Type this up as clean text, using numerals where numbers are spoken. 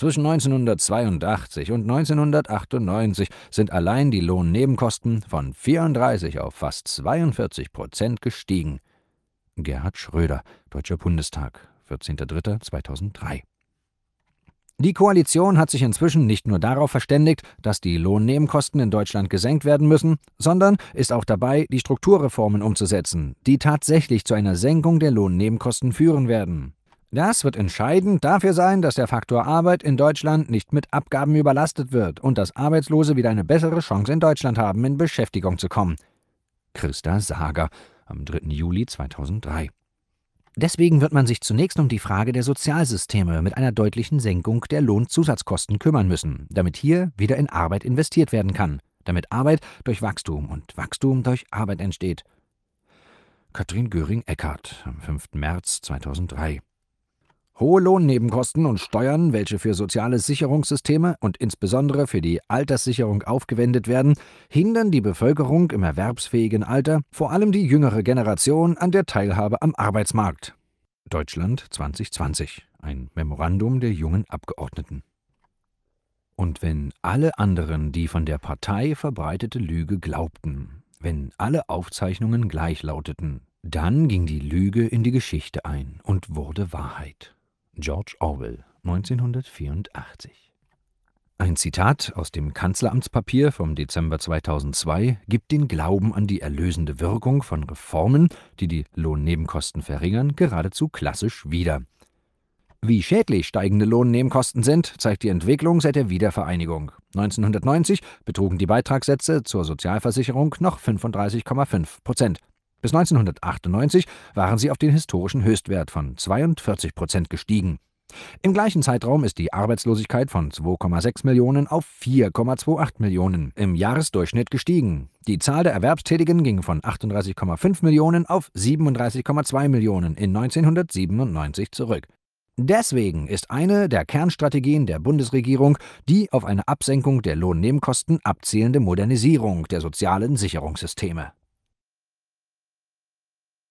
Zwischen 1982 und 1998 sind allein die Lohnnebenkosten von 34 auf fast 42% gestiegen. Gerhard Schröder, Deutscher Bundestag, 14.03.2003. Die Koalition hat sich inzwischen nicht nur darauf verständigt, dass die Lohnnebenkosten in Deutschland gesenkt werden müssen, sondern ist auch dabei, die Strukturreformen umzusetzen, die tatsächlich zu einer Senkung der Lohnnebenkosten führen werden. Das wird entscheidend dafür sein, dass der Faktor Arbeit in Deutschland nicht mit Abgaben überlastet wird und dass Arbeitslose wieder eine bessere Chance in Deutschland haben, in Beschäftigung zu kommen. Christa Sager, am 3. Juli 2003. Deswegen wird man sich zunächst um die Frage der Sozialsysteme mit einer deutlichen Senkung der Lohnzusatzkosten kümmern müssen, damit hier wieder in Arbeit investiert werden kann, damit Arbeit durch Wachstum und Wachstum durch Arbeit entsteht. Katrin Göring-Eckardt, am 5. März 2003. Hohe Lohnnebenkosten und Steuern, welche für soziale Sicherungssysteme und insbesondere für die Alterssicherung aufgewendet werden, hindern die Bevölkerung im erwerbsfähigen Alter, vor allem die jüngere Generation, an der Teilhabe am Arbeitsmarkt. Deutschland 2020, ein Memorandum der jungen Abgeordneten. Und wenn alle anderen die von der Partei verbreitete Lüge glaubten, wenn alle Aufzeichnungen gleich lauteten, dann ging die Lüge in die Geschichte ein und wurde Wahrheit. George Orwell, 1984. Ein Zitat aus dem Kanzleramtspapier vom Dezember 2002 gibt den Glauben an die erlösende Wirkung von Reformen, die die Lohnnebenkosten verringern, geradezu klassisch wider. Wie schädlich steigende Lohnnebenkosten sind, zeigt die Entwicklung seit der Wiedervereinigung. 1990 betrugen die Beitragssätze zur Sozialversicherung noch 35,5%. Bis 1998 waren sie auf den historischen Höchstwert von 42% gestiegen. Im gleichen Zeitraum ist die Arbeitslosigkeit von 2,6 Millionen auf 4,28 Millionen im Jahresdurchschnitt gestiegen. Die Zahl der Erwerbstätigen ging von 38,5 Millionen auf 37,2 Millionen in 1997 zurück. Deswegen ist eine der Kernstrategien der Bundesregierung die auf eine Absenkung der Lohnnebenkosten abzielende Modernisierung der sozialen Sicherungssysteme.